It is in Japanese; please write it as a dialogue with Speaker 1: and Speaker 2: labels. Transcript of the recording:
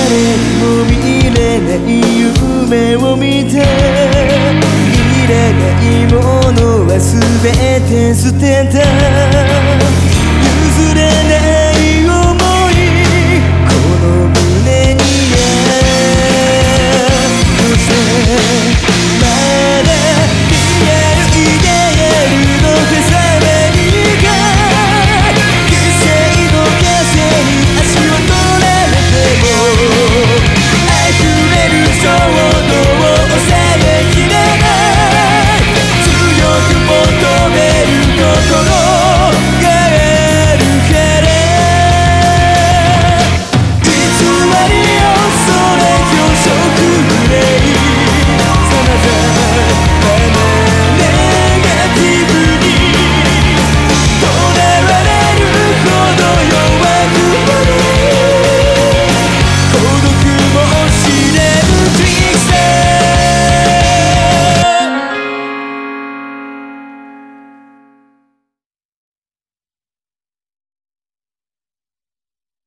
Speaker 1: 誰にも見れない夢を見て、いらないものは全て捨てた。譲れない